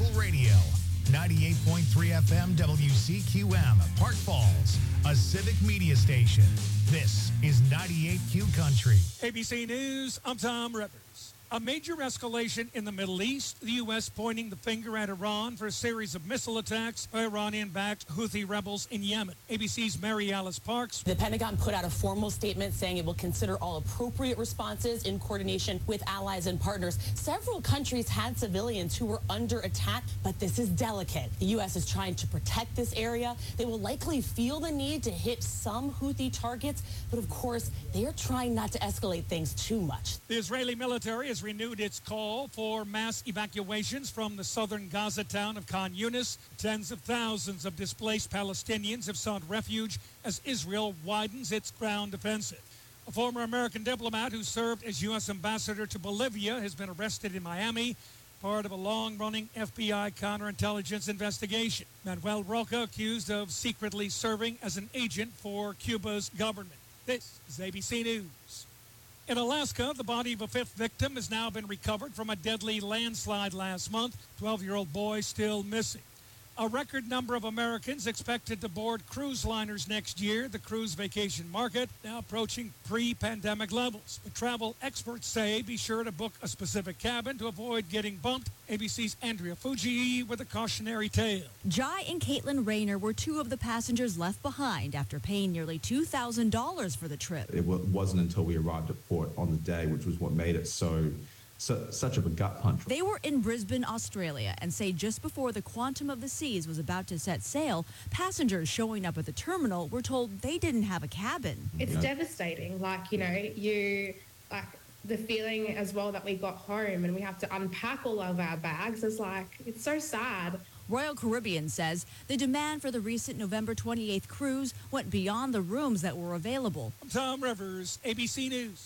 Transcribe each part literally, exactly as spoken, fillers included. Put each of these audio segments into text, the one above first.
local radio. ninety-eight point three F M W C Q M, Park Falls, a civic media station. This is ninety-eight Q Country. A B C News, I'm Tom Rivers. A major escalation in the Middle East, the U S pointing the finger at Iran for a series of missile attacks by Iranian-backed Houthi rebels in Yemen. A B C's Mary Alice Parks. The Pentagon put out a formal statement saying it will consider all appropriate responses in coordination with allies and partners. Several countries had civilians who were under attack, but this is delicate. The U S is trying to protect this area. They will likely feel the need to hit some Houthi targets, but of course, they are trying not to escalate things too much. The Israeli military has renewed its call for mass evacuations from the southern Gaza town of Khan Yunis. Tens of thousands of displaced Palestinians have sought refuge as Israel widens its ground offensive. A former American diplomat who served as U S ambassador to Bolivia has been arrested in Miami, part of a long-running F B I counterintelligence investigation. Manuel Roca accused of secretly serving as an agent for Cuba's government. This is A B C News. In Alaska, the body of a fifth victim has now been recovered from a deadly landslide last month. twelve-year-old boy still missing. A record number of Americans expected to board cruise liners next year. The cruise vacation market now approaching pre-pandemic levels. But travel experts say be sure to book a specific cabin to avoid getting bumped. A B C's Andrea Fuji with a cautionary tale. Jai and Caitlin Rayner were two of the passengers left behind after paying nearly two thousand dollars for the trip. It w- wasn't until we arrived at port on the day, which was what made it so... So, such of a gut punch. They were in Brisbane, Australia, and say just before the Quantum of the Seas was about to set sail, passengers showing up at the terminal were told they didn't have a cabin. It's yeah. devastating. Like, you know, you, like, the feeling as well that we got home and we have to unpack all of our bags is like, it's so sad. Royal Caribbean says the demand for the recent November twenty-eighth cruise went beyond the rooms that were available. I'm Tom Rivers, A B C News.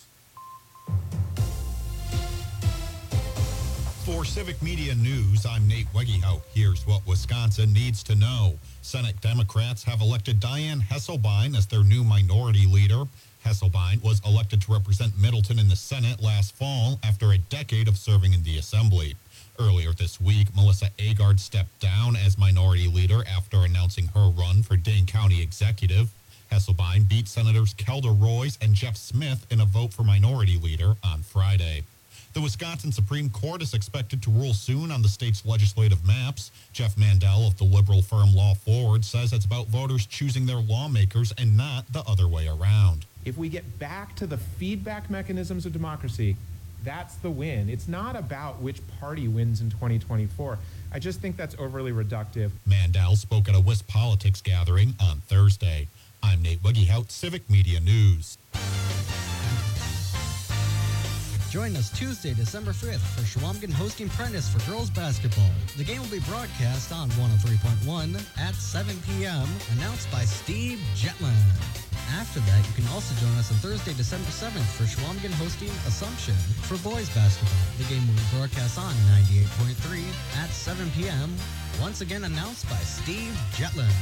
For Civic Media News, I'm Nate Wegehout. Here's what Wisconsin needs to know. Senate Democrats have elected Diane Hesselbein as their new minority leader. Hesselbein was elected to represent Middleton in the Senate last fall after a decade of serving in the Assembly. Earlier this week, Melissa Agard stepped down as minority leader after announcing her run for Dane County Executive. Hesselbein beat Senators Kelda Roys and Jeff Smith in a vote for minority leader on Friday. The Wisconsin Supreme Court is expected to rule soon on the state's legislative maps. Jeff Mandel of the liberal firm Law Forward says it's about voters choosing their lawmakers and not the other way around. If we get back to the feedback mechanisms of democracy, that's the win. It's not about which party wins in twenty twenty-four. I just think that's overly reductive. Mandel spoke at a Wisp Politics gathering on Thursday. I'm Nate Wegehout, Civic Media News. Join us Tuesday, December fifth for Shawamigan hosting Prentice for girls basketball. The game will be broadcast on one oh three point one at seven p.m., announced by Steve Jetland. After that, you can also join us on Thursday, December seventh for Shawamigan hosting Assumption for boys basketball. The game will be broadcast on ninety-eight point three at seven p.m., once again announced by Steve Jetland.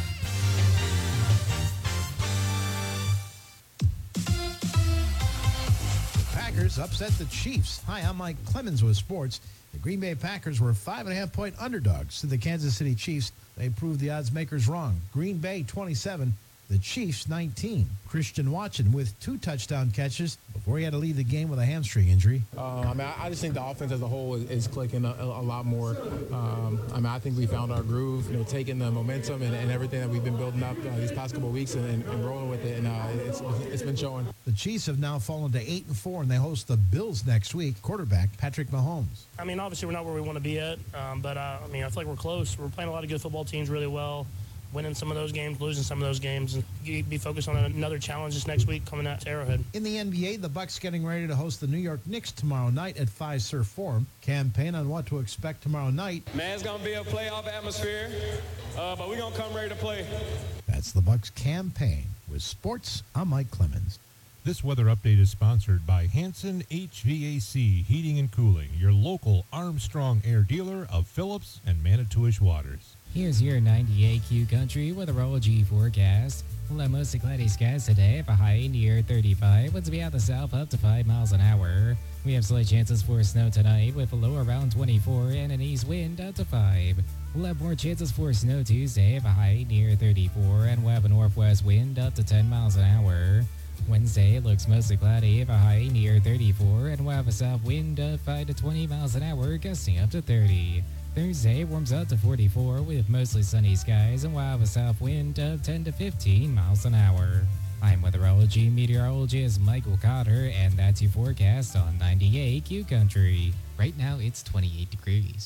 Packers upset the Chiefs. Hi, I'm Mike Clemens with sports. The Green Bay Packers were five and a half point underdogs to the Kansas City Chiefs. They proved the odds makers wrong. Green Bay twenty-seven, the Chiefs nineteen. Christian Watson with two touchdown catches before he had to leave the game with a hamstring injury. Uh, I mean, I just think the offense as a whole is, is clicking a, a lot more. Um, I mean, I think we found our groove, you know, taking the momentum and, and everything that we've been building up uh, these past couple of weeks and, and, and rolling with it, and uh, it's, it's been showing. The Chiefs have now fallen to eight and four, and they host the Bills next week. Quarterback Patrick Mahomes. I mean, obviously we're not where we want to be at, um, but uh, I mean, I feel like we're close. We're playing a lot of good football teams really well. Winning some of those games, losing some of those games, and be focused on another challenge this next week coming out to Arrowhead. In the N B A, the Bucks getting ready to host the New York Knicks tomorrow night at Fiserv Forum. Campaign on what to expect tomorrow night. Man, it's going to be a playoff atmosphere, uh, but we're going to come ready to play. That's the Bucks campaign. With sports, I'm Mike Clemens. This weather update is sponsored by Hanson H V A C Heating and Cooling, your local Armstrong Air dealer of Phillips and Manitowish Waters. Here's your ninety-eight Q Country weatherology forecast. We'll have mostly cloudy skies today, have a high near thirty-five. Winds will be out the south up to five miles an hour. We have slight chances for snow tonight with a low around twenty-four and an east wind up to five. We'll have more chances for snow Tuesday, have a high near thirty-four, and we'll have a northwest wind up to ten miles an hour. Wednesday looks mostly cloudy, have a high near thirty-four, and we'll have a south wind of five to twenty miles an hour, gusting up to thirty. Thursday warms up to forty-four with mostly sunny skies, and we'll have a south wind of ten to fifteen miles an hour. I'm weatherology meteorologist Michael Cotter, and that's your forecast on ninety-eight Q Country. Right now it's twenty-eight degrees.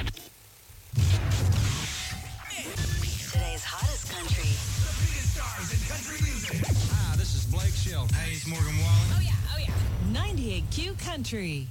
Today's hottest country. The biggest stars in country music. Hi, this is Blake Shelton. Hey, it's Morgan Wallen. Oh, yeah, oh, yeah. ninety-eight Q Country.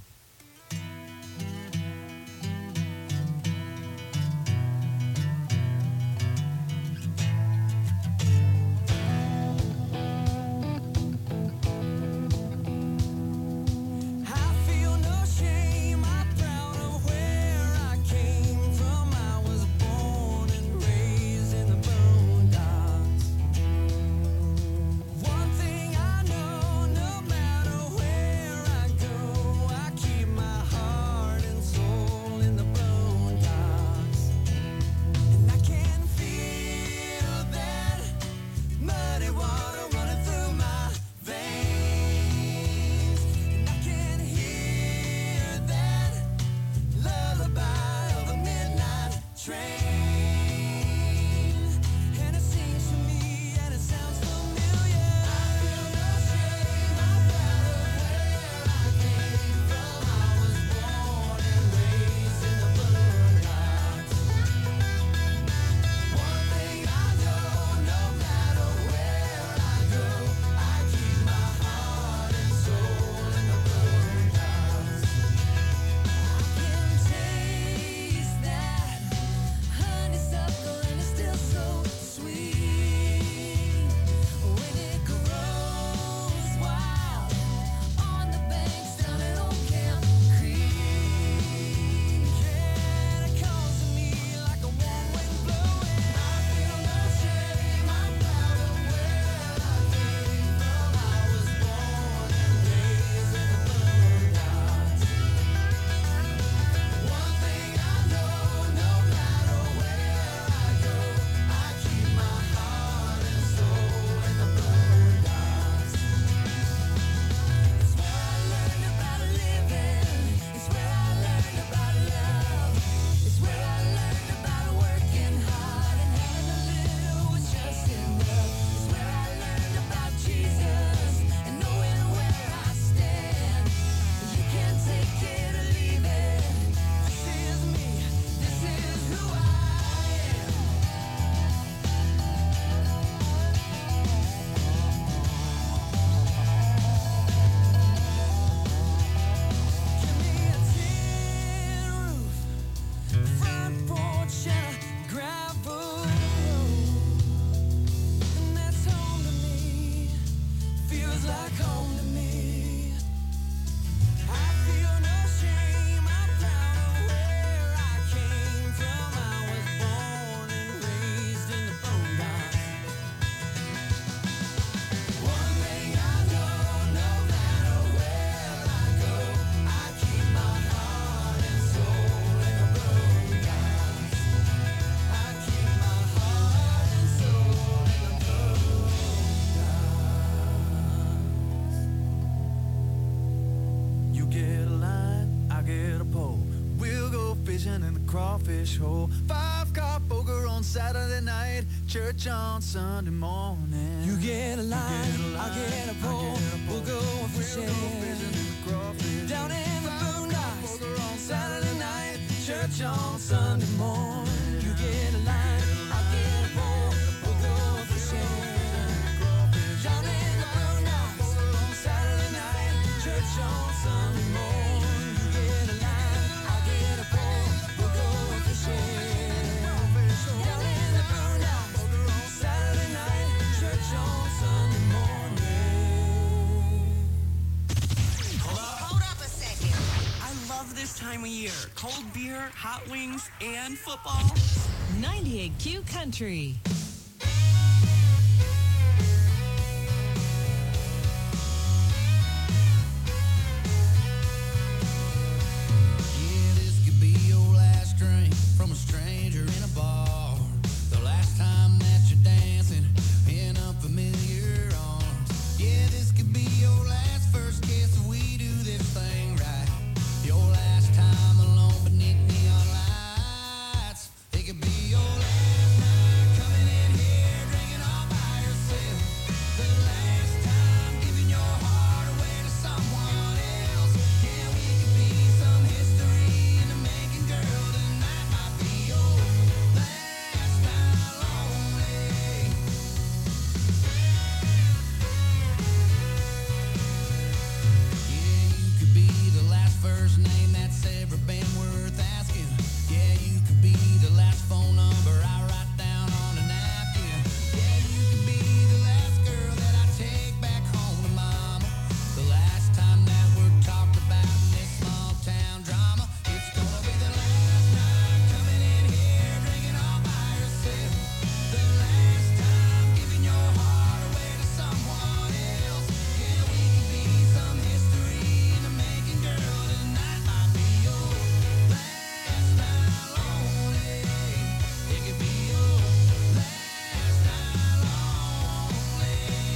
crawfish hole. Five car poker on Saturday night, church on Sunday morning. You get a line, I get a pole, we'll go fishing. Down in the boondocks on Saturday night, church on Sunday morning. You get a line, I get a pole, we'll go fishing. Down in the boondocks on Saturday night, church on Sunday morning. You get a line, I get a pole, we'll go fishing. Down in the boondocks on Saturday night, church on Sunday morning. Hold up. Hold up a second. I love this time of year. Cold beer, hot wings, and football. ninety-eight Q Country. Yeah, this could be your last drink from a stranger in a bar. The last time that you're dancing in unfamiliar arms. Yeah, this could be your last first kiss if we do this thing right. Your last time alone beneath neon lights. It could be your last night coming in here drinking all by yourself. The last time giving your heart away to someone else. Yeah, we could be some history in the making, girl. Tonight might be your last night lonely. Yeah, you could be the last first name that's ever been worth asking. Yeah, you could be the last phone number I write down on a napkin. Yeah, you could be the last girl that I take back home to mama. The last time that we're talked about in this small town drama. It's gonna be the last night coming in here drinking all by yourself. The last time giving your heart away to someone else. Yeah, we could be some history in the making, girl. Tonight might be your last night lonely. It could be your last night lonely.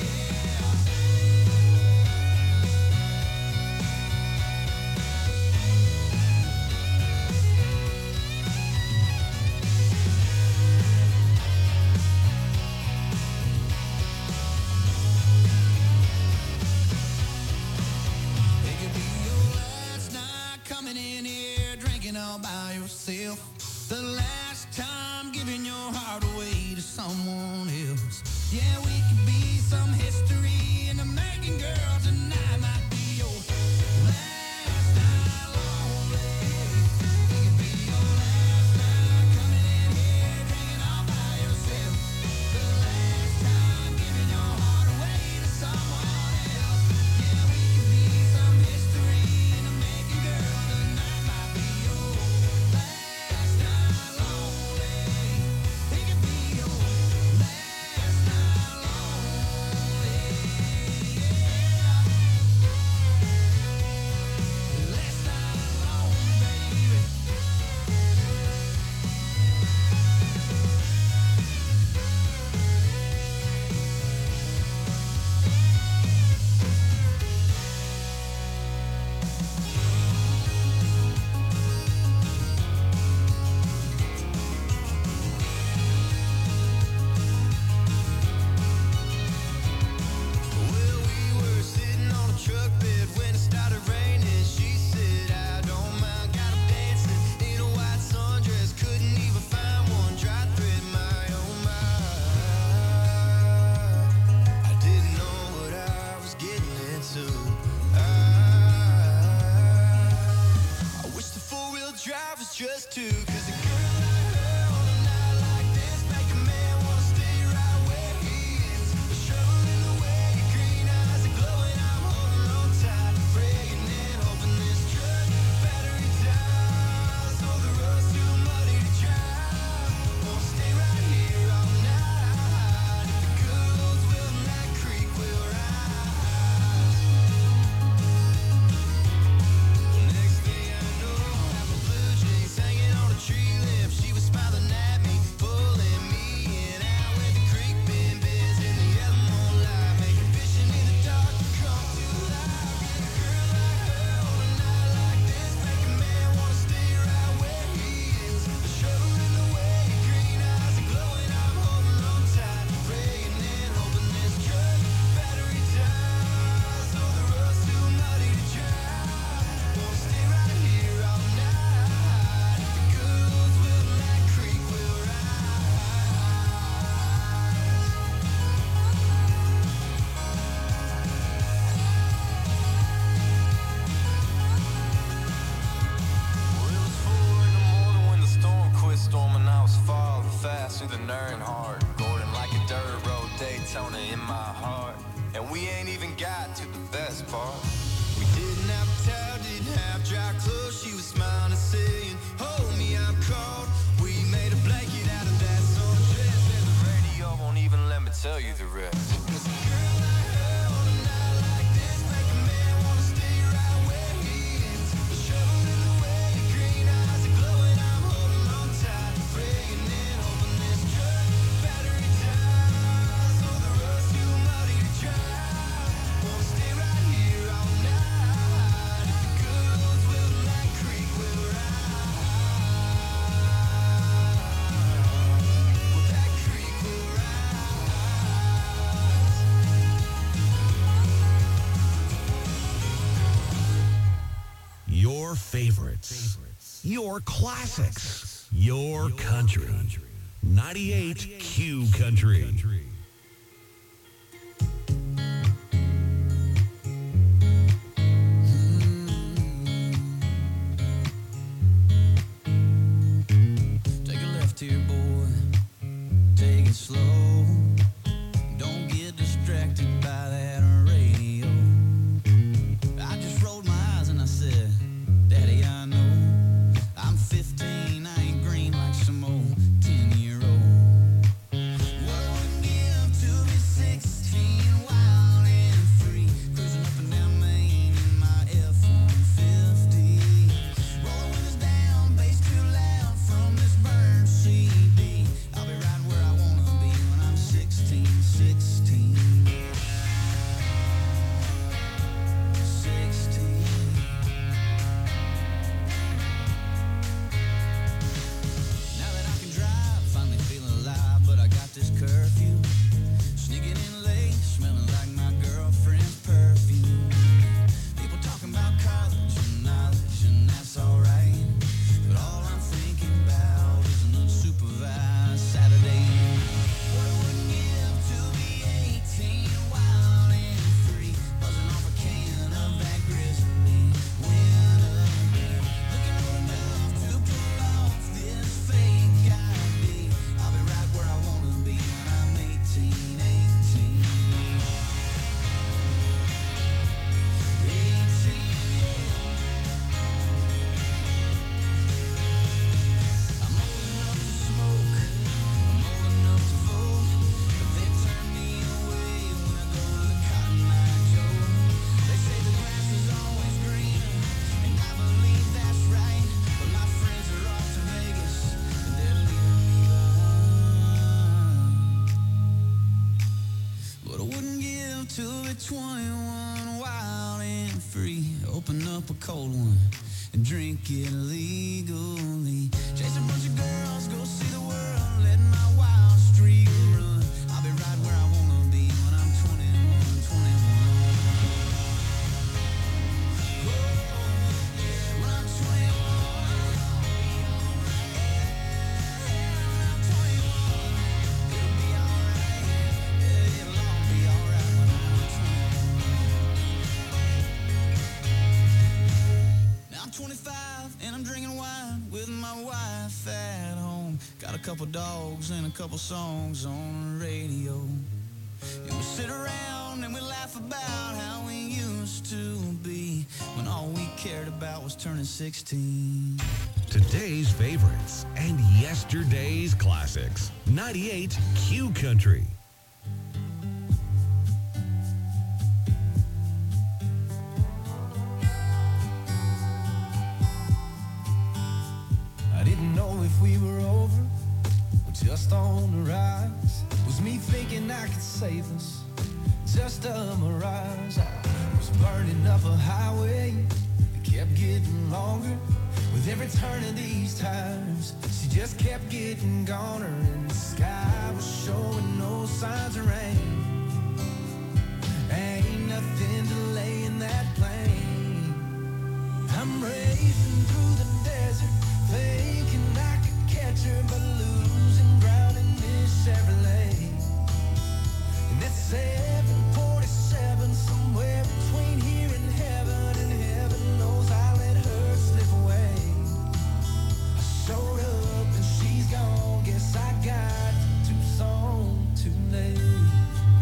It could be your last night coming in here drinking all by yourself. The last time giving your heart away to someone else. Yeah, we could be some history in the making, girl. Tonight might be your last night lonely. It could be your last night coming in here drinking all by yourself. The last time giving your heart away to someone else. Yeah, we could be some history in the making, girl. Tonight might be your last night lonely. It could be your last night lonely. Yeah. Last night lonely, baby. Well, we were sitting on a truck bed when it started raining. She said, I don't mind, got 'em dancing in a white sundress. Couldn't even find one dry thread, my oh my. I didn't know what I was getting into. I, I wish the four-wheel drive was just two, 'cause a girl like her on a night like this make a man wanna stay right where he is. Showing the way your green eyes are glowing, I'm holding on tight, praying and hoping this truck battery dies, so the road's too muddy to drive. Wanna stay right here all night. If the girls will not creek will rise. Next thing I know, I'm a blue jeans hanging on a tree limb. She was smiling at me, pulling me in out where the creek been bears in the yellow moonlight, making vision in the dark come to life. And a girl like her on a night like this make a man wanna stay right where he is. Showing the way your green eyes are glowing, I'm holding on tight, praying and hoping this truck battery dies, so the road's too muddy to drive. Wanna stay right here all night. If the girls will not creek will rise. Well, it was four in the morning when the storm quit storming. I was falling fast through the Earnhardt Gordon like a dirt road Daytona in my heart. And we ain't even got to the best part. We didn't have a towel, didn't have dry clothes. She was smiling and saying, hold me, I'm cold. We made a blanket out of rest. Your favorites, your classics, your country. ninety-eight Q Country. Take a left here, boy. Take it slow. Don't get distracted by that radio. I just rolled my eyes and I said, Daddy, I know I'm fifteen. I ain't green like some old ten-year-old. What I wouldn't give to be sixteen, wild and free, cruising up and down Main in my F one fifty. Roll the windows down, bass too loud from this burned C D. I'll be right where I wanna be when I'm sixteen, sixteen. sixteen. Now that I can drive, finally feeling alive, but I got this curfew. Sneaking in late, smelling like my girlfriend's perfume. People talking about college and knowledge, and that's alright. But all I'm thinking about is an unsupervised Saturday. What I wouldn't give to be eighteen, wild and free, buzzing off a can of that grizzly winter beer. Looking old enough to pull off this fake I D. I'll be right where I wanna be when I'm eighteen, eighteen. eighteen, I'm old enough to smoke, I'm old enough to vote, but they turn me away when I go to the Cotton Eye Joe. They say the grass is always greener, and I believe that's right, but my friends are off to Vegas, and they're leaving me behind. What I wouldn't give to be twenty-one, wild and free, open up a cold one and drink it legally. Chase a bunch of girls, go see the world, let my wild streak run. I'll be right where I wanna be when I'm twenty-one, twenty-one. Oh, when I'm twenty-one. Yeah, when I'm twenty-one. It'll be alright. Yeah, it'll all be alright when I'm twenty-one. Now I'm twenty-five and I'm drinking wine with my wife at home. Got a couple dogs and a couple songs on the radio. And we sit around and we laugh about how we used to be, when all we cared about was turning sixteen. Today's favorites and yesterday's classics. ninety-eight Q Country. I didn't know if we were over or just on the rise. Was me thinking I could save us, just a mirage. I was burning up a highway that kept getting longer. With every turn of these tires, she just kept getting goner, and the sky was showing no signs of rain. Ain't nothing delaying that plane. I'm racing through the desert, thinking I could catch her, but losing ground in this Chevrolet. And it's seven forty-seven, somewhere between here and heaven, and heaven knows I let her slip away. I showed up and she's gone, guess I got to Tucson too late.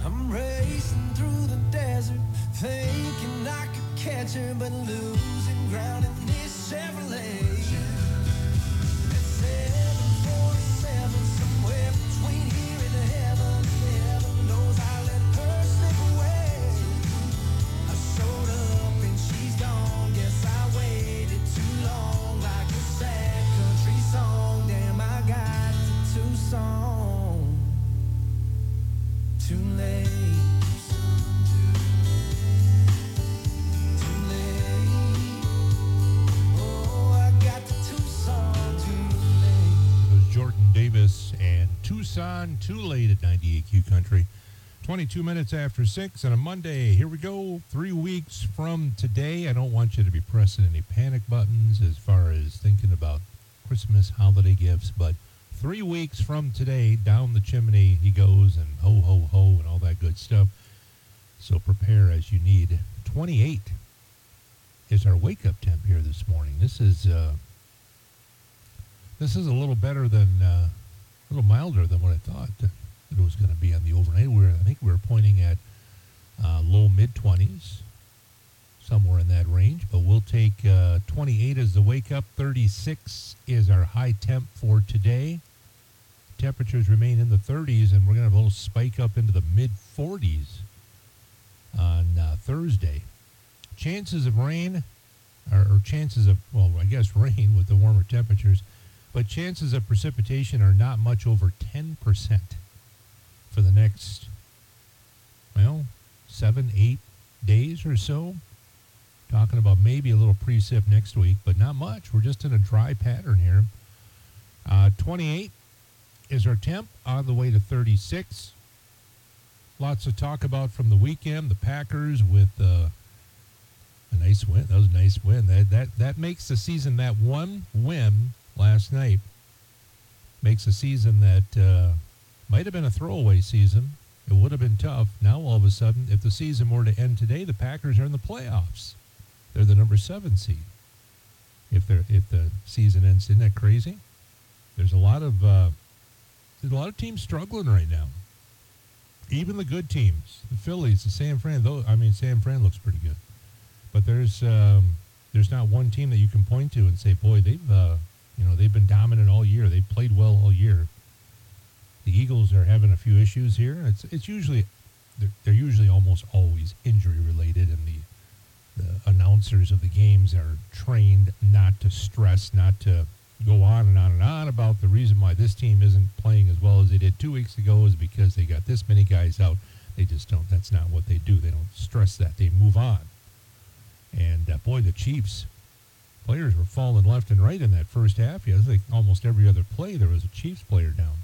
I'm racing through the desert, thinking I could catch her, but losing ground in this Chevrolet. seven forty-seven, somewhere between here and heaven. Heaven knows I let her slip away. I showed up and she's gone. Guess I waited too long, like a sad country song. Damn, I got to Tucson too late. Too late. Oh, I got to Tucson too late. It was Jordan Davis and Tucson Too Late at ninety-eight Q Country. twenty-two minutes after six on a Monday. Here we go. Three weeks from today. I don't want you to be pressing any panic buttons as far as thinking about Christmas holiday gifts, but three weeks from today, down the chimney he goes, and ho, ho, ho, and all that good stuff. So prepare as you need. twenty-eight is our wake-up temp here this morning. This is uh, this is a little better than, uh, a little milder than what I thought that it was going to be on the overnight. We were, I think we were pointing at uh, low mid-twenties, somewhere in that range. But we'll take uh, twenty-eight as the wake-up. thirty-six is our high temp for today. Temperatures remain in the thirties, and we're going to have a little spike up into the mid-forties on uh, Thursday. Chances of rain, or, or chances of, well, I guess rain with the warmer temperatures, but chances of precipitation are not much over ten percent for the next, well, seven, eight days or so. Talking about maybe a little precip next week, but not much. We're just in a dry pattern here. Uh, twenty-eight is our temp, on the way to thirty-six. Lots to talk about from the weekend. The Packers with uh, a nice win. That was a nice win. That, that, that makes the season, that one win last night, makes a season that uh, might have been a throwaway season. It would have been tough. Now, all of a sudden, if the season were to end today, the Packers are in the playoffs. They're the number seven seed. If they're if the season ends, isn't that crazy? There's a lot of uh, there's a lot of teams struggling right now. Even the good teams, the Phillies, the San Fran. Though I mean, San Fran looks pretty good, but there's um, there's not one team that you can point to and say, boy, they've uh, you know they've been dominant all year. They've played well all year. The Eagles are having a few issues here. It's it's usually they're, they're usually almost always injury related, and the the announcers of the games are trained not to stress, not to go on and on and on about the reason why this team isn't playing as well as they did two weeks ago is because they got this many guys out. They just don't. That's not what they do. They don't stress that. They move on. And uh, boy, the Chiefs players were falling left and right in that first half. Yeah, I think almost every other play there was a Chiefs player down.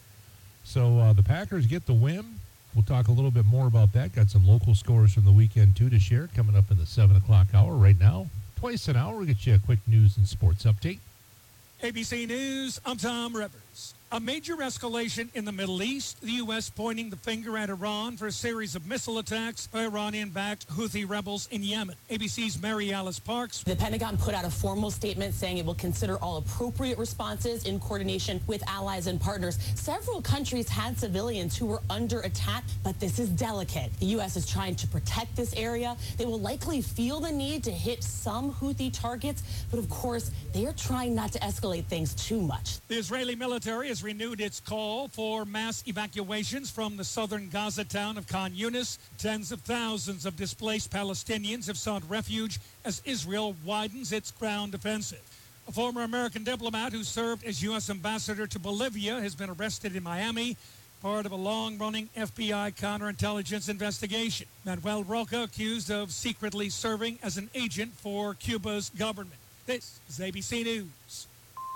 So uh, the Packers get the win. We'll talk a little bit more about that. Got some local scores from the weekend, too, to share coming up in the seven o'clock hour right now. Twice an hour, we'll get you a quick news and sports update. A B C News, I'm Tom Rivers. A major escalation in the Middle East, the U S pointing the finger at Iran for a series of missile attacks by Iranian-backed Houthi rebels in Yemen. A B C's Mary Alice Parks. The Pentagon put out a formal statement saying it will consider all appropriate responses in coordination with allies and partners. Several countries had civilians who were under attack, but this is delicate. The U S is trying to protect this area. They will likely feel the need to hit some Houthi targets, but of course, they are trying not to escalate things too much. The Israeli military has renewed its call for mass evacuations from the southern Gaza town of Khan Yunis. Tens of thousands of displaced Palestinians have sought refuge as Israel widens its ground offensive. A former American diplomat who served as U S ambassador to Bolivia has been arrested in Miami, part of a long-running F B I counterintelligence investigation. Manuel Roca accused of secretly serving as an agent for Cuba's government. This is A B C News.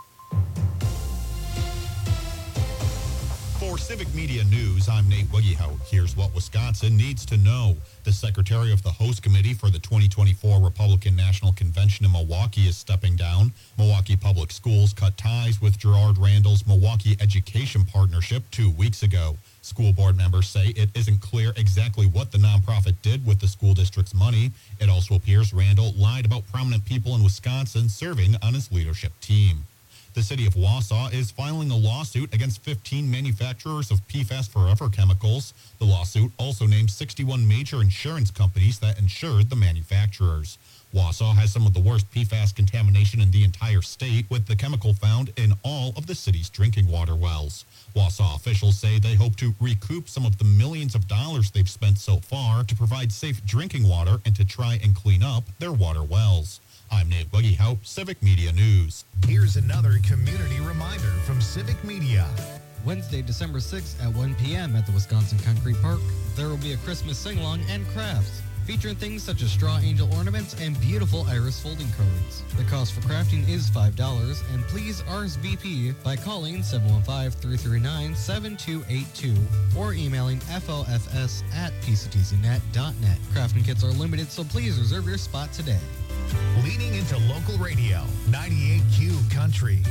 For Civic Media News, I'm Nate Wiggyhout. Here's what Wisconsin needs to know. The secretary of the host committee for the twenty twenty-four Republican National Convention in Milwaukee is stepping down. Milwaukee Public Schools cut ties with Gerard Randall's Milwaukee Education Partnership two weeks ago. School board members say it isn't clear exactly what the nonprofit did with the school district's money. It also appears Randall lied about prominent people in Wisconsin serving on his leadership team. The city of Wausau is filing a lawsuit against fifteen manufacturers of P FAS Forever chemicals. The lawsuit also names sixty-one major insurance companies that insured the manufacturers. Wausau has some of the worst P FAS contamination in the entire state, with the chemical found in all of the city's drinking water wells. Wausau officials say they hope to recoup some of the millions of dollars they've spent so far to provide safe drinking water and to try and clean up their water wells. I'm Nate Weggehout, Civic Media News. Here's another community reminder from Civic Media. Wednesday, December sixth at one p.m. at the Wisconsin Concrete Park, there will be a Christmas sing-along and crafts, featuring things such as straw angel ornaments and beautiful iris folding cards. The cost for crafting is five dollars, and please R S V P by calling seven one five, three three nine, seven two eight two or emailing F L F S at p c t c net dot net. Crafting kits are limited, so please reserve your spot today. Leaning into local radio, ninety-eight Q Country.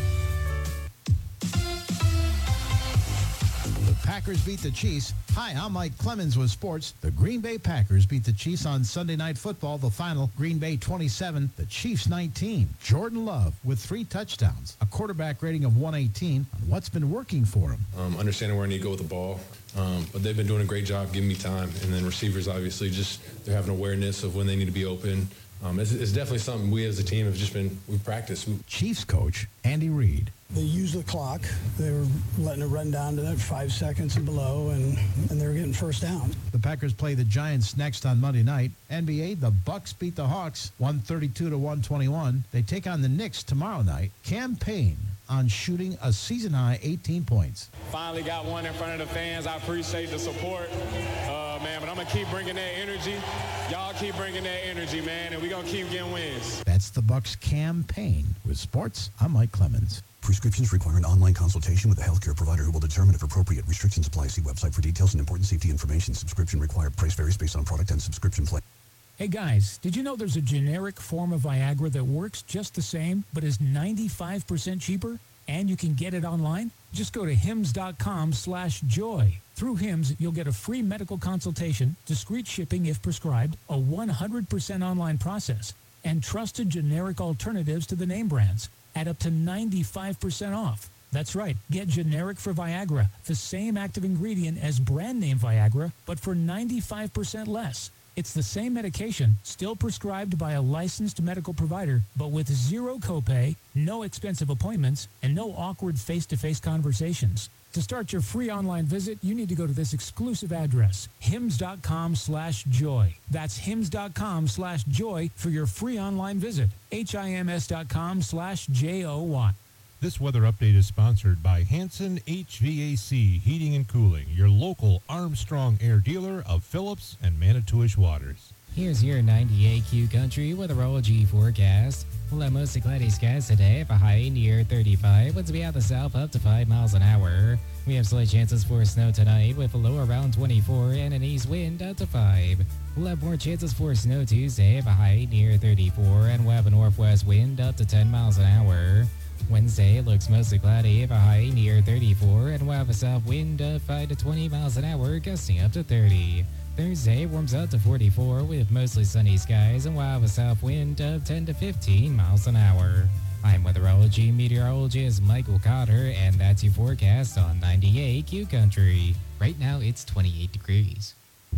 The Packers beat the Chiefs. Hi, I'm Mike Clemens with sports. The Green Bay Packers beat the Chiefs on Sunday Night Football. The final, Green Bay twenty-seven, the Chiefs nineteen. Jordan Love with three touchdowns, a quarterback rating of one eighteen. On what's been working for him? Um, understanding where I need to go with the ball. Um, but they've been doing a great job giving me time. And then receivers, obviously, just they're having awareness of when they need to be open. Um, it's, it's definitely something we as a team have just been, we've practiced. We, Chiefs coach Andy Reid. They used the clock. They were letting it run down to that five seconds and below, and, and they were getting first down. The Packers play the Giants next on Monday night. N B A, the Bucks beat the Hawks one thirty-two to one twenty-one. They take on the Knicks tomorrow night. Cam Payne on shooting a season-high eighteen points. Finally got one in front of the fans. I appreciate the support, uh, man, but I'm going to keep bringing that energy. Y'all keep bringing that energy, man, and we're going to keep getting wins. That's the Bucks' Cam Payne. With sports, I'm Mike Clemens. Prescriptions require an online consultation with a healthcare provider who will determine if appropriate. Restrictions apply. See website for details and important safety information. Subscription required. Price varies based on product and subscription plan. Hey guys, did you know there's a generic form of Viagra that works just the same but is ninety-five percent cheaper? And you can get it online? Just go to hims.com slash joy. Through Hims, you'll get a free medical consultation, discreet shipping if prescribed, a one hundred percent online process, and trusted generic alternatives to the name brands at up to ninety-five percent off. That's right. Get generic for Viagra, the same active ingredient as brand name Viagra, but for ninety-five percent less. It's the same medication, still prescribed by a licensed medical provider, but with zero copay, no expensive appointments, and no awkward face-to-face conversations. To start your free online visit, you need to go to this exclusive address, hims.com slash joy. That's hims.com slash joy for your free online visit. H-I-M-S.com slash J-O-Y. This weather update is sponsored by Hanson H V A C Heating and Cooling, your local Armstrong Air dealer of Phillips and Manitowish waters. Here's your ninety-eight Q Country weatherology forecast. We'll have mostly cloudy skies today, a high near thirty-five. Winds will be out the south up to five miles an hour. We have slight chances for snow tonight with a low around twenty-four and an east wind up to five. We'll have more chances for snow Tuesday, a high near thirty-four, and we'll have a northwest wind up to ten miles an hour. Wednesday looks mostly cloudy, a high near thirty-four, and we'll have a south wind of five to twenty miles an hour, gusting up to thirty. Thursday warms up to forty-four with mostly sunny skies, and we'll have a south wind of ten to fifteen miles an hour. I'm weatherology meteorologist Michael Cotter, and that's your forecast on ninety-eight Q Country. Right now it's twenty-eight degrees.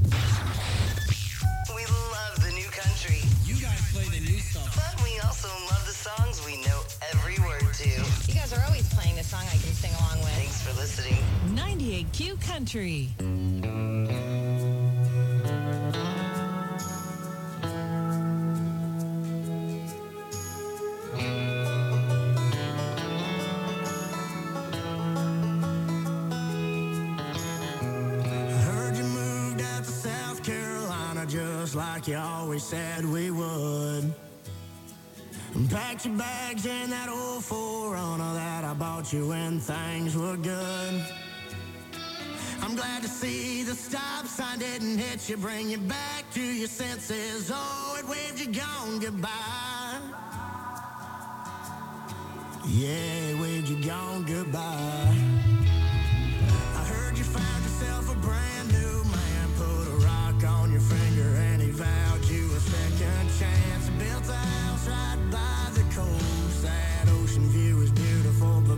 We love the new country. You guys play the new stuff. But we also love the songs we know every word to. You guys are always playing the song I can sing along with. Thanks for listening. ninety-eight Q Country. Just like you always said we would. Packed your bags in that old four runner that I bought you when things were good. I'm glad to see the stop sign didn't hit you, bring you back to your senses. Oh, it waved you gone goodbye. Yeah, it waved you gone goodbye. I heard you found yourself a brand new man, put a rock on your finger and he vowed you a second chance. Built a house right by the coast, that ocean view is beautiful.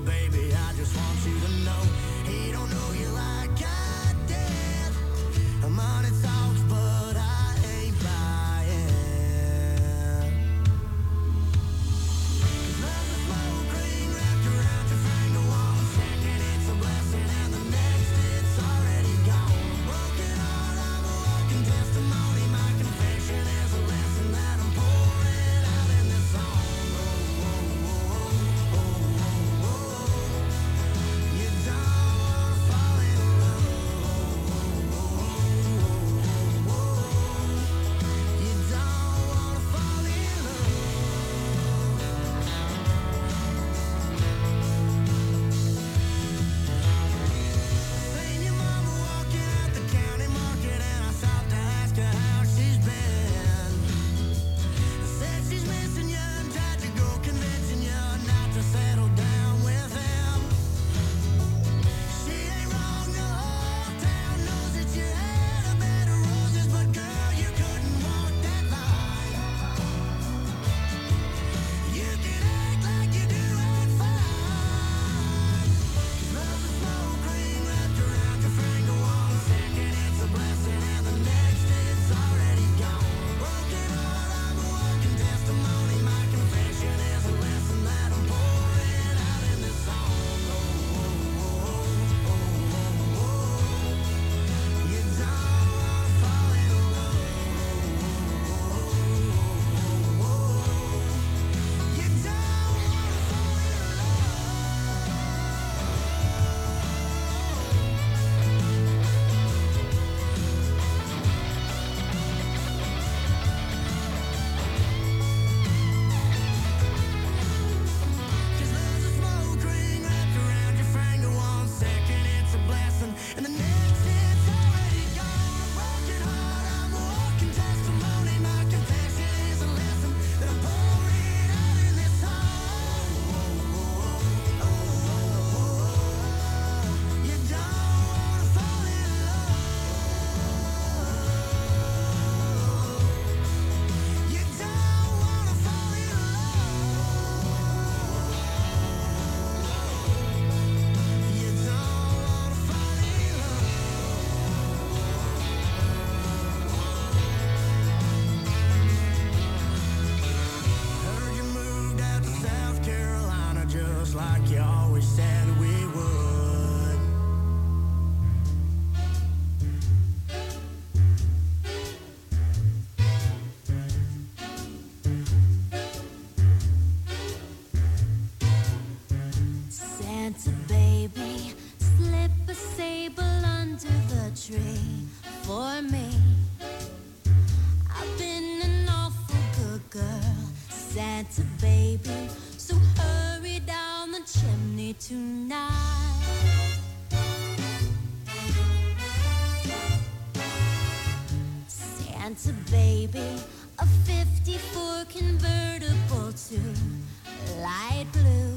Santa baby, a fifty-four convertible to light blue.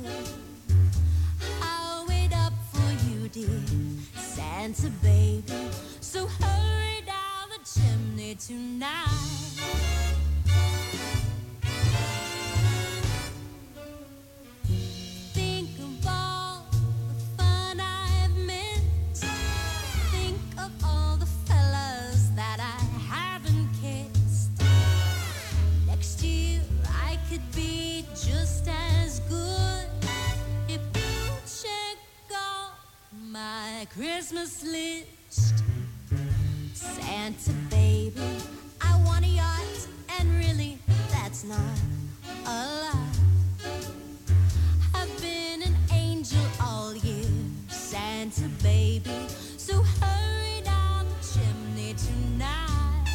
I'll wait up for you, dear Santa baby, so hurry down the chimney tonight. Think of all the fun I've missed. Think of all the fellas that I haven't kissed. Next year I could be just as good if you check off my Christmas list. Santa baby, I want a yacht, and really that's not a lie. I've been an angel all year, Santa baby, so hurry down the chimney tonight.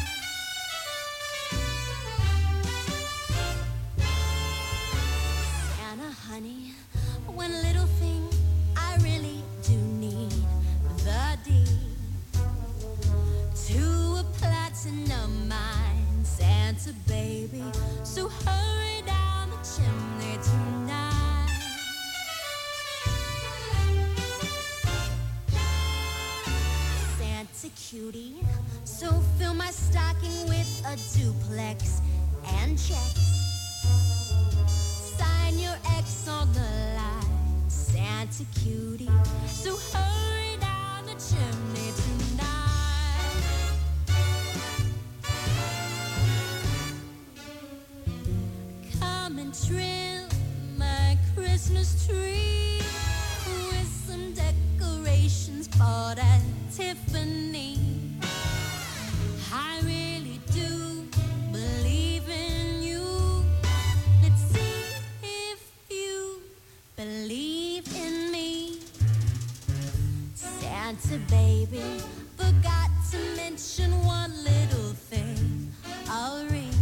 Santa honey, one little thing I really do need, the deed to a platinum mine, Santa baby, so hurry down the chimney tonight. Santa cutie, so fill my stocking with a duplex and checks. Sign your ex on the line, Santa cutie, so hurry down the chimney tonight. Come and trim my Christmas tree with some decorations bought at Tiffany. I really do believe in you. Let's see if you believe in me. Santa baby, forgot to mention one little thing, a ring.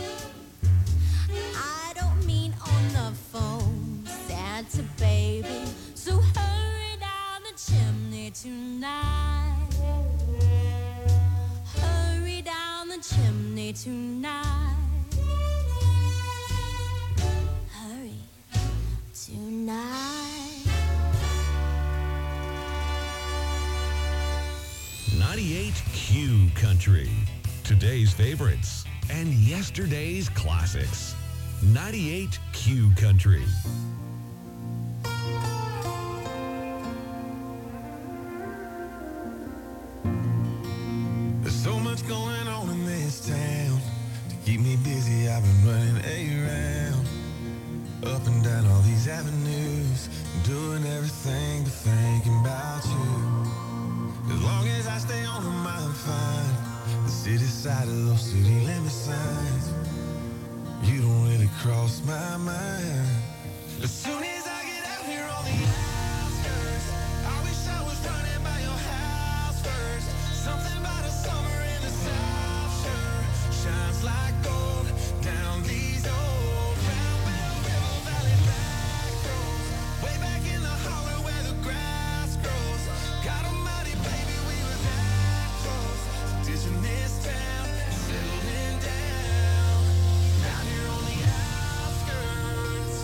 I don't mean on the phone, Santa baby, so hurry down the chimney tonight. Hurry down the chimney tonight. Hurry tonight. ninety-eight Q Country. Today's favorites and yesterday's classics. ninety-eight Q Country. There's so much going on in this town. To keep me busy, I've been running around, up and down all these avenues, doing everything but thinking about you. As long as I stay on them, I'm fine. The city side of those city limit signs, you don't really cross my mind. As soon as I get out here on the outskirts, I wish I was running by your house first. Something about a summer in the South Shore shines like gold down these old Round Bell River Valley back roads, way back in the holler where the grass grows. God almighty, baby, we were that close, ditching this town, settling down, down here on the outskirts.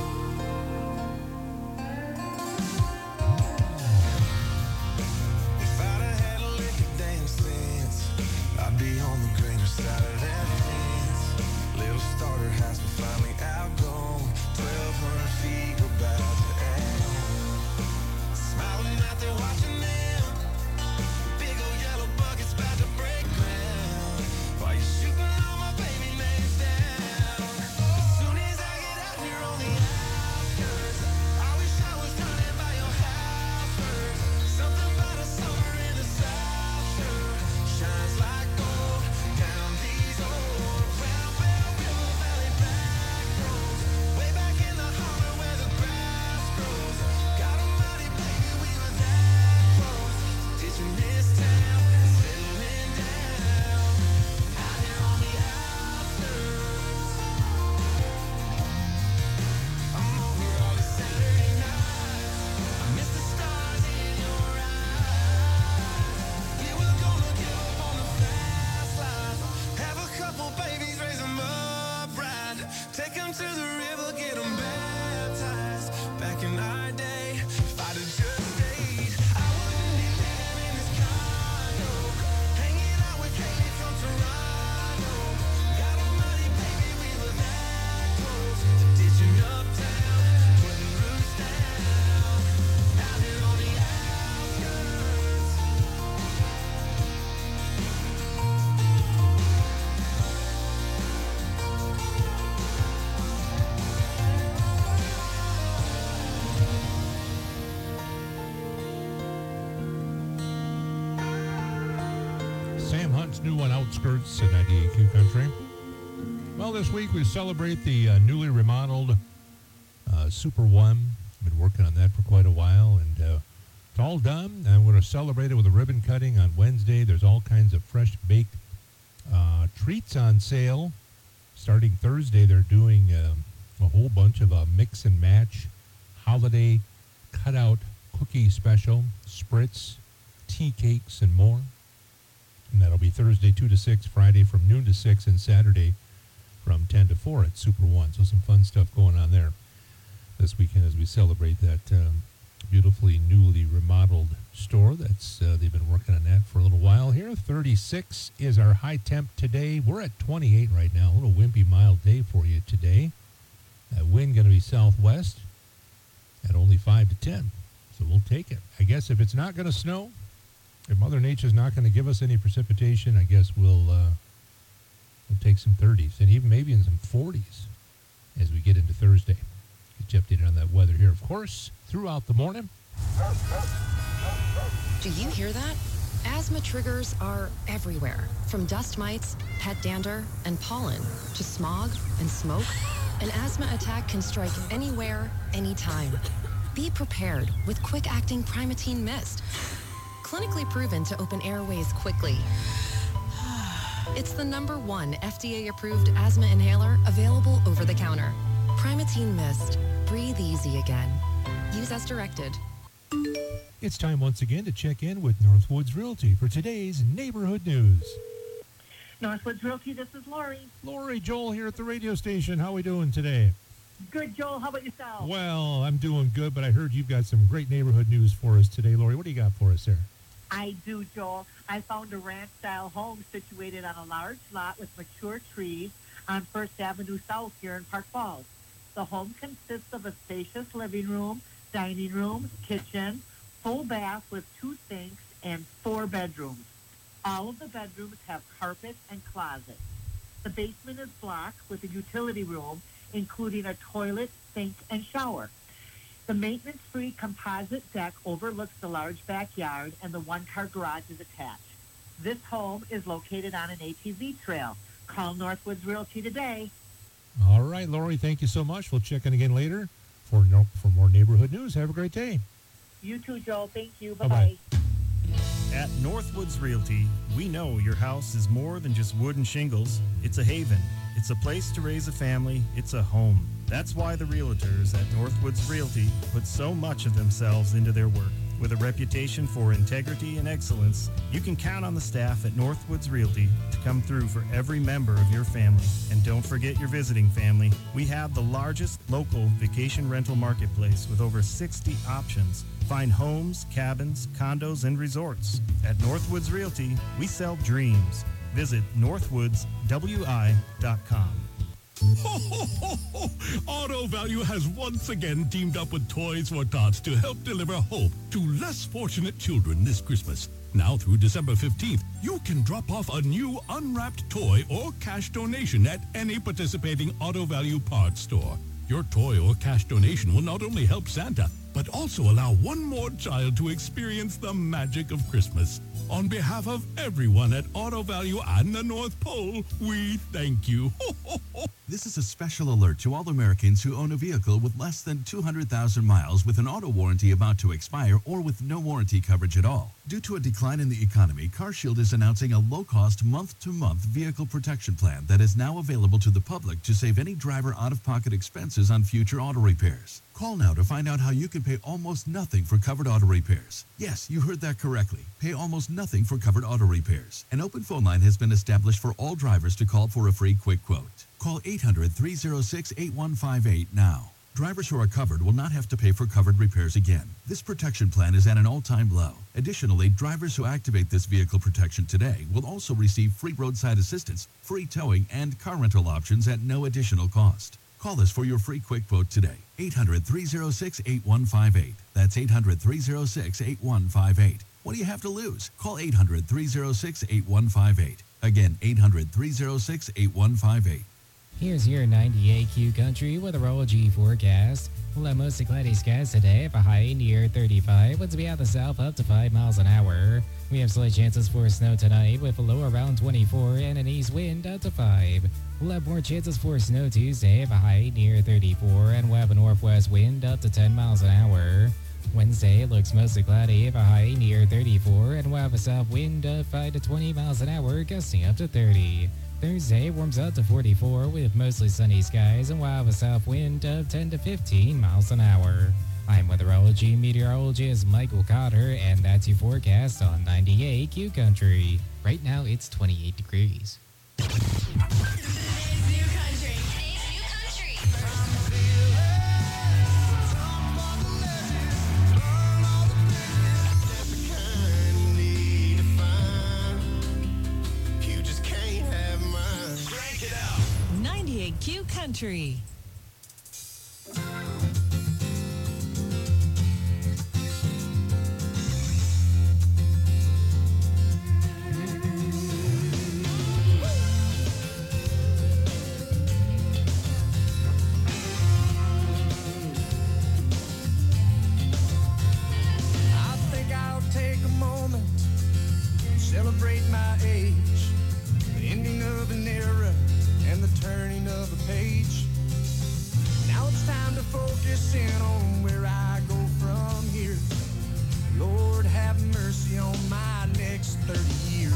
If I'd have had a lick of damn sense, I'd be on the greener side of that fence. Little starter house, but finally outgrown. Twelve hundred feet, we're about to add on. Smiling out there watching them, big old yellow buckets about to break ground. While you're shooting all my baby names down. As soon as I get out here on the outskirts, I wish I was running by your house first. Something about a summer in the South Shore shines like gold down these old Round Bell River Valley back roads, way back in the holler where the Sam Hunt's new one, Outskirts at ninety-eight Q Country. Well, this week we celebrate the uh, newly remodeled uh, Super One. Been working on that for quite a while, and uh, it's all done. And we're going to celebrate it with a ribbon cutting on Wednesday. There's all kinds of fresh baked uh, treats on sale. Starting Thursday, they're doing uh, a whole bunch of a mix and match holiday cutout cookie special, spritz, tea cakes, and more. And that'll be Thursday two to six, Friday from noon to six, and Saturday from ten to four at Super One. So some fun stuff going on there this weekend as we celebrate that um, beautifully newly remodeled store. That's uh, they've been working on that for a little while here. thirty-six is our high temp today. We're at twenty-eight right now. A little wimpy, mild day for you today. That wind going to be southwest at only five to ten. So we'll take it. I guess if it's not going to snow, if Mother Nature's not going to give us any precipitation, I guess we'll uh, we'll take some thirties and even maybe in some forties as we get into Thursday. Get you updated on that weather here, of course, throughout the morning. Do you hear that? Asthma triggers are everywhere, from dust mites, pet dander, and pollen, to smog and smoke. An asthma attack can strike anywhere, anytime. Be prepared with quick-acting Primatene Mist. Clinically proven to open airways quickly. It's the number one F D A-approved asthma inhaler available over the counter. Primatene Mist. Breathe easy again. Use as directed. It's time once again to check in with Northwoods Realty for today's neighborhood news. Northwoods Realty, this is Lori. Lori, Joel here at the radio station. How are we doing today? Good, Joel. How about yourself? Well, I'm doing good, but I heard you've got some great neighborhood news for us today. Lori, what do you got for us there? I do, Joel. I found a ranch-style home situated on a large lot with mature trees on First Avenue South here in Park Falls. The home consists of a spacious living room, dining room, kitchen, full bath with two sinks, and four bedrooms. All of the bedrooms have carpet and closets. The basement is block with a utility room, including a toilet, sink, and shower. The maintenance-free composite deck overlooks the large backyard, and the one-car garage is attached. This home is located on an A T V trail. Call Northwoods Realty today. All right, Lori, thank you so much. We'll check in again later for no, for more neighborhood news. Have a great day. You too, Joel. Thank you. Bye-bye. Bye-bye. At Northwoods Realty, we know your house is more than just wood and shingles. It's a haven. It's a place to raise a family. It's a home. That's why the realtors at Northwoods Realty put so much of themselves into their work. With a reputation for integrity and excellence, you can count on the staff at Northwoods Realty to come through for every member of your family. And don't forget your visiting family. We have the largest local vacation rental marketplace with over sixty options. Find homes, cabins, condos, and resorts. At Northwoods Realty, we sell dreams. Visit northwoods w i dot com. Ho, ho, ho, ho. Auto Value has once again teamed up with Toys for Tots to help deliver hope to less fortunate children this Christmas. Now through December fifteenth, you can drop off a new unwrapped toy or cash donation at any participating Auto Value parts store. Your toy or cash donation will not only help Santa, but also allow one more child to experience the magic of Christmas. On behalf of everyone at Auto Value and the North Pole, we thank you. This is a special alert to all Americans who own a vehicle with less than two hundred thousand miles with an auto warranty about to expire or with no warranty coverage at all. Due to a decline in the economy, CarShield is announcing a low-cost month-to-month vehicle protection plan that is now available to the public to save any driver out-of-pocket expenses on future auto repairs. Call now to find out how you can pay almost nothing for covered auto repairs. Yes, you heard that correctly. Pay almost nothing for covered auto repairs. An open phone line has been established for all drivers to call for a free quick quote. Call eight hundred, three oh six, eight one five eight now. Drivers who are covered will not have to pay for covered repairs again. This protection plan is at an all-time low. Additionally, drivers who activate this vehicle protection today will also receive free roadside assistance, free towing, and car rental options at no additional cost. Call us for your free quick quote today. eight hundred, three oh six, eight one five eight. That's eight hundred, three oh six, eight one five eight. What do you have to lose? Call eight hundred, three oh six, eight one five eight. Again, eight hundred, three oh six, eight one five eight. Here's your ninety-eight Q Country weatherology forecast. We'll have mostly cloudy skies today for a high near thirty-five. Winds will be out the south up to five miles an hour. We have slight chances for snow tonight with a low around twenty-four and an east wind up to five. We'll have more chances for snow Tuesday for a high near thirty-four, and we'll have a northwest wind up to ten miles an hour. Wednesday looks mostly cloudy for a high near thirty-four, and we'll have a south wind of five to twenty miles an hour, gusting up to thirty. Thursday warms up to forty-four with mostly sunny skies, and we'll have a south wind of ten to fifteen miles an hour. I'm weatherology meteorologist Michael Cotter, and that's your forecast on ninety-eight Q Country. Right now it's twenty-eight degrees. ninety-eight Q Country. I think I'll take a moment, celebrate my age, the ending of an era and the turning of a page. Now it's time to focus in on where I go from here. Lord, have mercy on my next thirty years.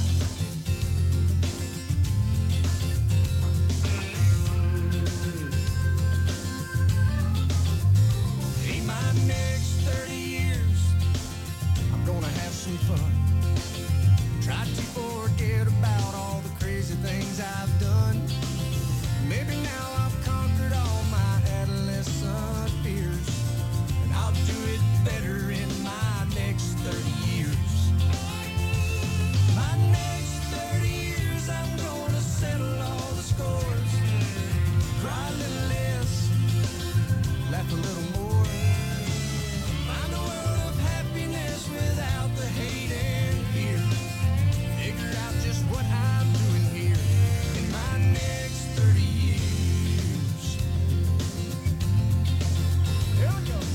In my next thirty years, I'm gonna have some fun. Try to forget about all the crazy things I've done. Maybe now I've conquered all my adolescent fears, and I'll do it better in my next thirty years. My next thirty years, I'm gonna settle all the scores. Cry a little less, laugh a little more. Find a world of happiness without the hate and fear. Figure out just what I'm doing here in my next thirty years. Here we go.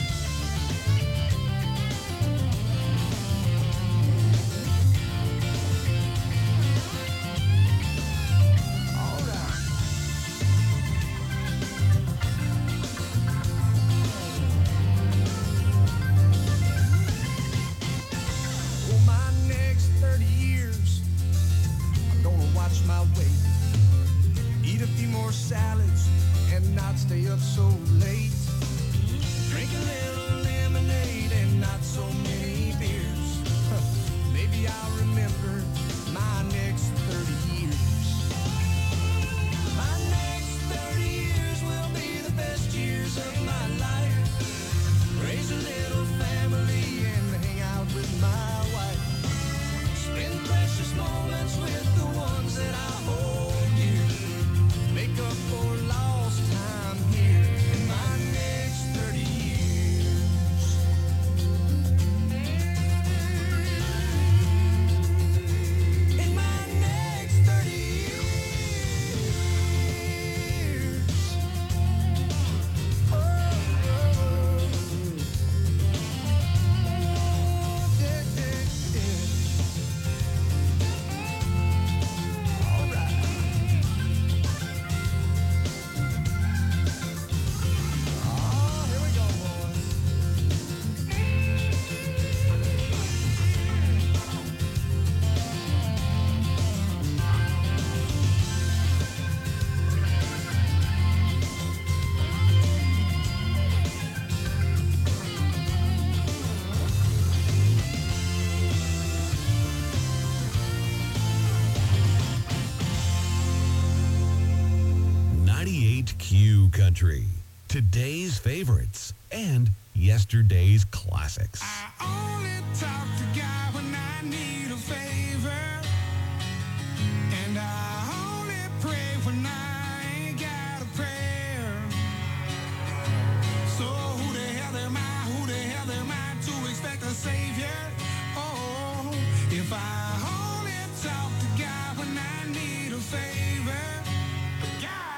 All right. For my next thirty years, I'm gonna watch my weight, eat a few more salads, and not stay up so late. Drink a little lemonade and not so many beers. Maybe I'll remember my next thirty years. My next thirty years will be the best years of my life. Raise a little family and hang out with my wife. Spend precious moments with the ones that I hold dear. Make up for lost time here in my next thirty years. In my next thirty years. Oh, oh, oh. Yeah, yeah, yeah. All right. Oh, here we go, boys. ninety-eight Q Country. Today's favorites and yesterday's classics. Only talk to God when I need a favor, and I only pray when I ain't got a prayer. So who the hell am I? Who the hell am I to expect a savior? Oh, if I only talk to God when I need a favor, God.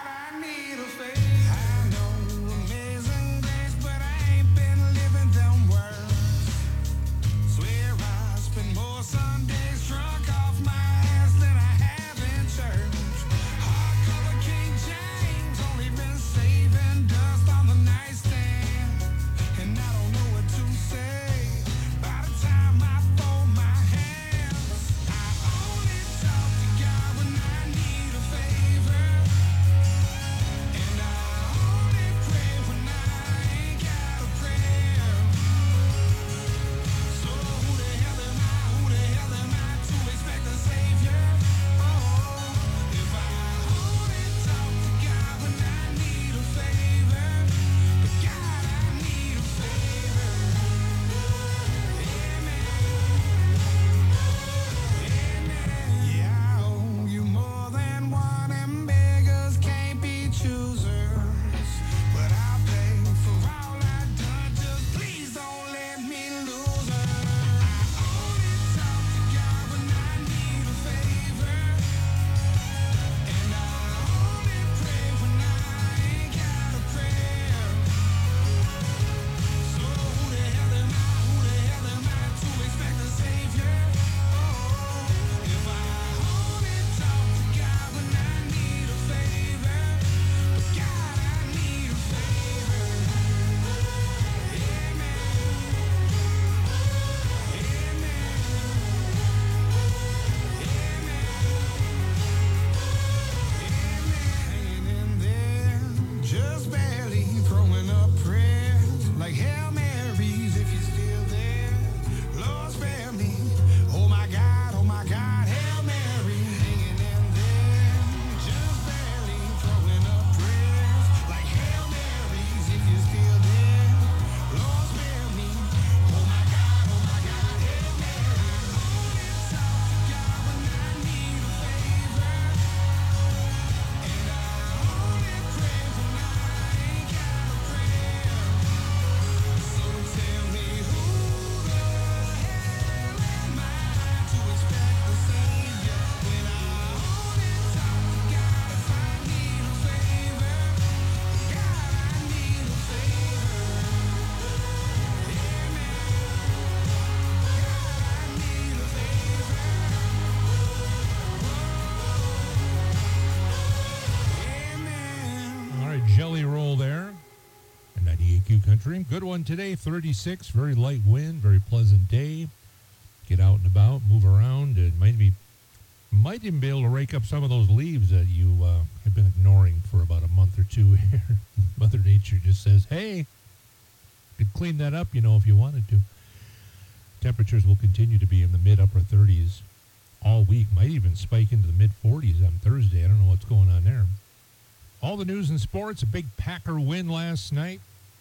Country. Good one today, thirty-six. Very light wind, very pleasant day. Get out and about, move around. It might be, might even be able to rake up some of those leaves that you uh, have been ignoring for about a month or two here. Mother Nature just says, hey, you could clean that up, you know, if you wanted to. Temperatures will continue to be in the mid-upper thirties all week. Might even spike into the mid-forties on Thursday. I don't know what's going on there. All the news and sports, a big Packer win last night.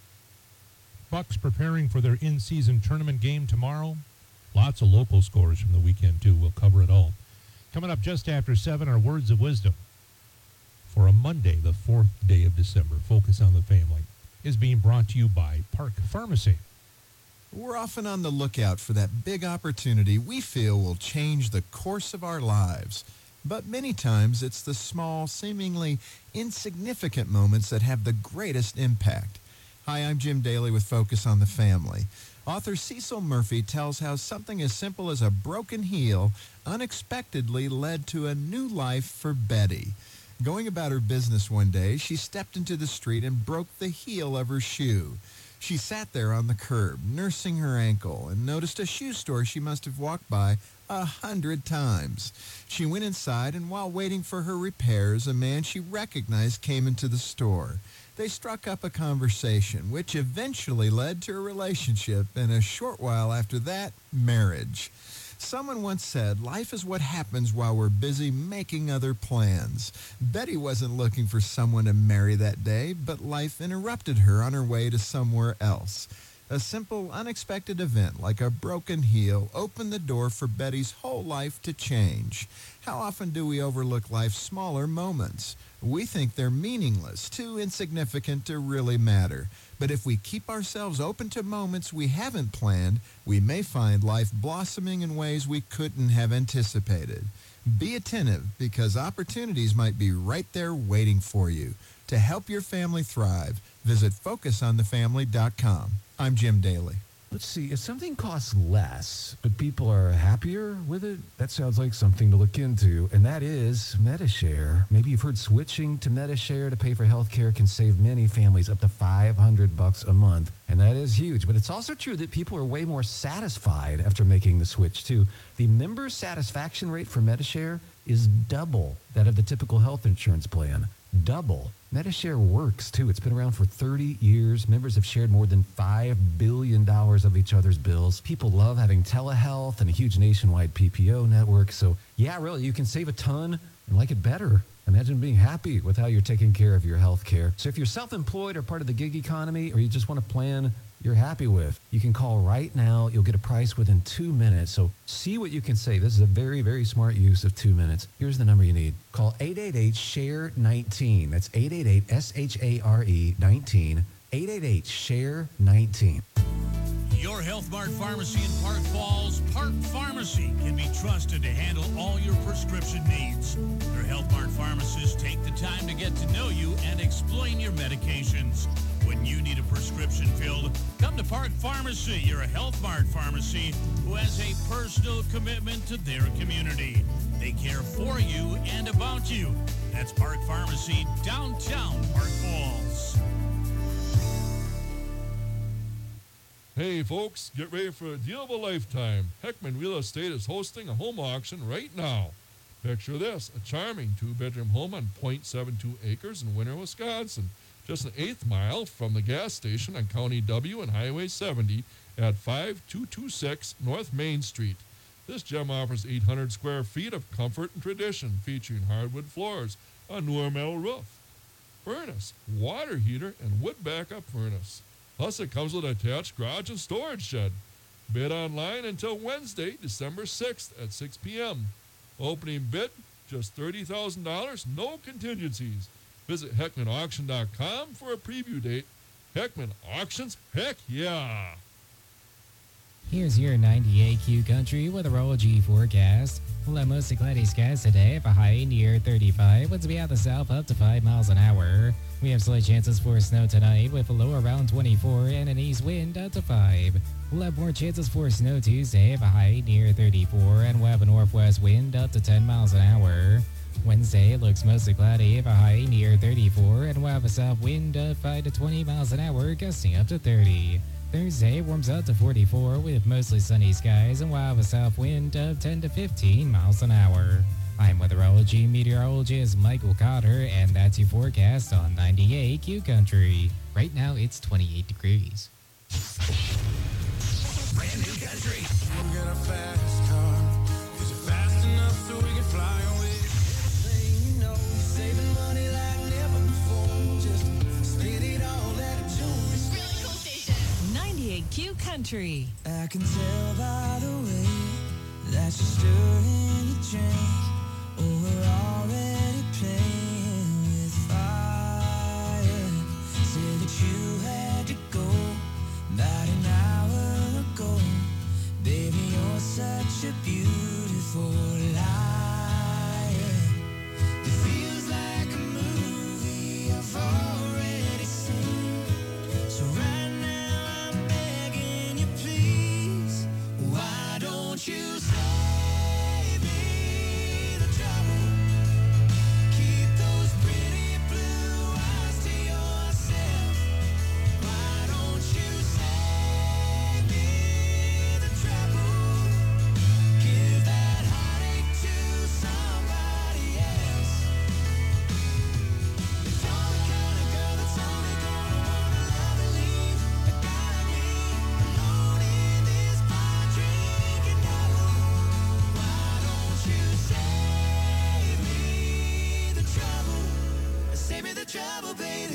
Bucks preparing for their in-season tournament game tomorrow. Lots of local scores from the weekend, too. We'll cover it all. Coming up just after seven, our words of wisdom for a Monday, the fourth day of December. Focus on the Family is being brought to you by Park Pharmacy. We're often on the lookout for that big opportunity we feel will change the course of our lives. But many times it's the small, seemingly insignificant moments that have the greatest impact. Hi, I'm Jim Daly with Focus on the Family. Author Cecil Murphy tells how something as simple as a broken heel unexpectedly led to a new life for Betty. Going about her business one day, she stepped into the street and broke the heel of her shoe. She sat there on the curb, nursing her ankle, and noticed a shoe store she must have walked by a hundred times. She went inside, and while waiting for her repairs, a man she recognized came into the store. They struck up a conversation, which eventually led to a relationship, and a short while after that, marriage. Someone once said, life is what happens while we're busy making other plans. Betty wasn't looking for someone to marry that day, but life interrupted her on her way to somewhere else. A simple, unexpected event like a broken heel opened the door for Betty's whole life to change. How often do we overlook life's smaller moments? We think they're meaningless, too insignificant to really matter. But if we keep ourselves open to moments we haven't planned, we may find life blossoming in ways we couldn't have anticipated. Be attentive, because opportunities might be right there waiting for you. To help your family thrive, visit focus on the family dot com. I'm Jim Daly. Let's see, if something costs less, but people are happier with it, that sounds like something to look into, and that is Medi-Share. Maybe you've heard switching to Medi-Share to pay for health care can save many families up to five hundred bucks a month, and that is huge. But it's also true that people are way more satisfied after making the switch, too. The member satisfaction rate for Medi-Share is double that of the typical health insurance plan. Double. Medi-Share works, too. It's been around for thirty years. Members have shared more than five billion dollars of each other's bills. People love having telehealth and a huge nationwide P P O network. So, yeah, really, you can save a ton and like it better. Imagine being happy with how you're taking care of your health care. So if you're self-employed or part of the gig economy, or you just want a plan you're happy with, you can call right now. You'll get a price within two minutes. So see what you can save. This is a very, very smart use of two minutes. Here's the number you need. Call eight eight eight, S H A R E nineteen. That's eight eight eight, S H A R E nineteen. eight eight eight, S H A R E nineteen. Your Health Mart Pharmacy in Park Falls, Park Pharmacy, can be trusted to handle all your prescription needs. Their Health Mart pharmacists take the time to get to know you and explain your medications. When you need a prescription filled, come to Park Pharmacy, your Health Mart pharmacy, who has a personal commitment to their community. They care for you and about you. That's Park Pharmacy, downtown Park Falls. Hey folks, get ready for a deal of a lifetime. Heckman Real Estate is hosting a home auction right now. Picture this, a charming two-bedroom home on point seven two acres in Winter, Wisconsin, just an eighth mile from the gas station on County W and Highway seventy at five two two six North Main Street. This gem offers eight hundred square feet of comfort and tradition, featuring hardwood floors, a newer metal roof, furnace, water heater, and wood backup furnace. Plus, it comes with an attached garage and storage shed. Bid online until Wednesday, December sixth at six p.m. Opening bid, just thirty thousand dollars, no contingencies. Visit Heckman Auction dot com for a preview date. Heckman Auctions, heck yeah! Here's your ninety-eight Q Country weatherology forecast. We'll have mostly cloudy skies today for a high near thirty-five. Winds will be out the south up to five miles an hour. We have slight chances for snow tonight with a low around twenty-four and an east wind up to five. We'll have more chances for snow Tuesday for a high near thirty-four, and we'll have a northwest wind up to ten miles an hour. Wednesday looks mostly cloudy, a high near thirty-four, and we'll have a south wind of five to twenty miles an hour, gusting up to thirty. Thursday warms up to forty-four with mostly sunny skies, and we'll have a south wind of ten to fifteen miles an hour. I'm weatherology meteorologist Michael Cotter, and that's your forecast on ninety-eight Q Country. Right now it's twenty-eight degrees. Brand new country. We'll get a fast car. Is it fast enough so we can fly away? You know, saving money like never before. Just spend it all at a joint. It's really cool station. ninety-eight Q Country. I can tell by the way that you're stirring your drink. Oh, we're already playing with fire. Said that you had to go about an hour ago. Baby, you're such a beautiful liar. It feels like a movie I've already seen. So right now I'm begging you, please. Why don't you save me the trouble? Keep those pretty blue eyes to yourself. Why don't you save me the trouble? Give that heartache to somebody else. You're the kind of girl that's only gonna wanna love and leave. I gotta be alone in this bar drinking alone. Why don't you save me the trouble? Save me the trouble, baby.